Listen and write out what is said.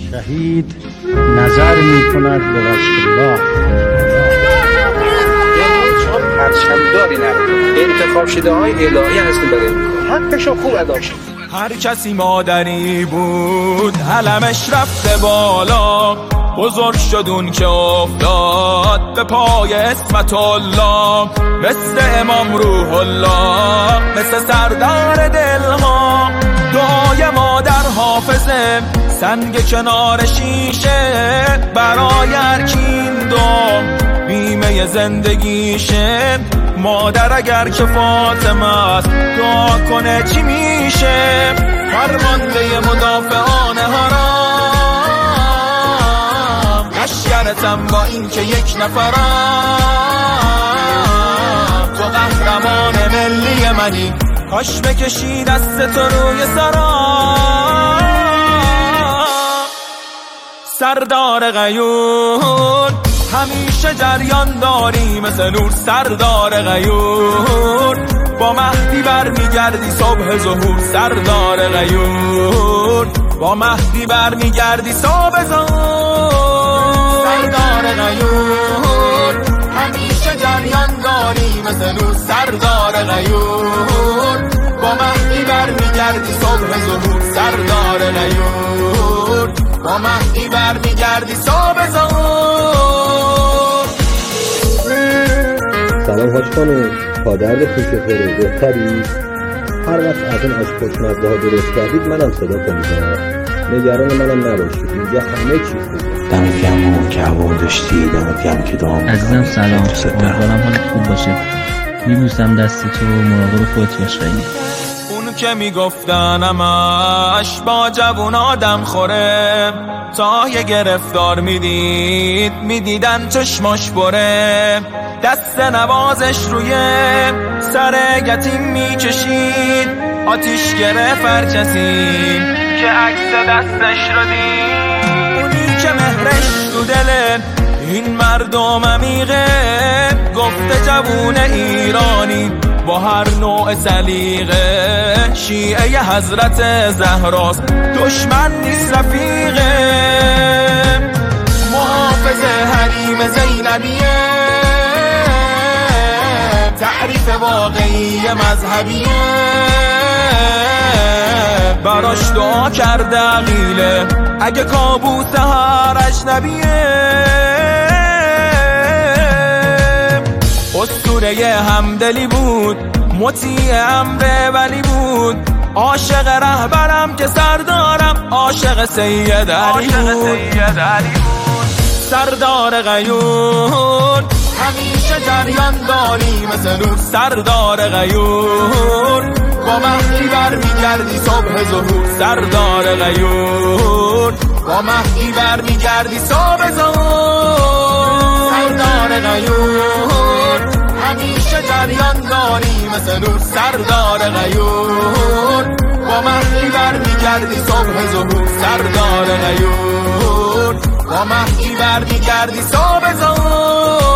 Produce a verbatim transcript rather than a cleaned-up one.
شهید نظر می کند به وجه الله. شما پرچمداری نبود، انتخاب شده های الهی هستیم برای این کار، حقشو خوب ادا شد. هر کسی مادری بود علمش رفته بالا، بزرگ شدون که افتاد به پای اسمت الله، مثل امام روح الله، مثل سردار دلها. دعای مادر حافظه، سنگ کنار شیشه، برای هرکین دو بیمه زندگیشه. مادر اگر که فاطمه است دعا کنه چی میشه؟ فرمانده مدافعان حرام، لشکرتم با این که یک نفرم، تو قهرمان ملی منی، کاش بکشی دست تو روی سرم. سردار غیور همیشه جریان داری مثل نور، سردار غیور با مهدی بر میگردی صبح ظهور، سردار غیور با مهدی بر میگردی صبح ظهور. سردار غیور همیشه جریان داری مثل نور، سردار غیور با مهدی بر میگردی صبح ظهور، سردار غیور با مهدی بر میگردی صبح ظهور. سلام حاج خانم، پادرتون چطوره؟ بهتری؟ هر وقت از این آش خوشمزه ها درست کردید منم صدا کنید، نگران منم نباشید، اینجا همه چی خوبه. دمت گرم که هوا داشتی، دمت گرم که دعا می‌کنی. عزیزم سلام، امیدوارم حالت خوب باشه. میبوسم دست تو، مراقب خودت باش. خیلی اون که میگفتن همش با جوون آدم خوره، تا یه گرفتار میدید میدیدن چشماش بره، دست نوازش روی سر یتیم میکشید، آتیش گرفت هر کسی که عکس دستش رو دید. اونی که مهرش تو دل این مردم عمیقه، گفته جوون ایرانی با هر نوع سلیقه، شیعه حضرت زهراست دشمن نیست رفیقه، محافظ حریم زینبیه، تعریف واقعی مذهبیه، براش دعا کرده عقیله اگه کابوس هر اجنبیه. اسطوره همدلی بود، مطیع امر ولی بود، عاشق رهبرم که سردارم عاشق سید علی بود. سردار غیور همیشه جریان داری مثل نور، سردار غیور با مهدی بر میگردی صبح ظهور، سردار غیور با مهدی بر میگردی صبح ظهور. سردار غیور همیشه جریان داری مثل نور، سردار غیور با مهدی بر میگردی صبح ظهور، سردار غیور با مهدی بر میگردی صبح ظهور.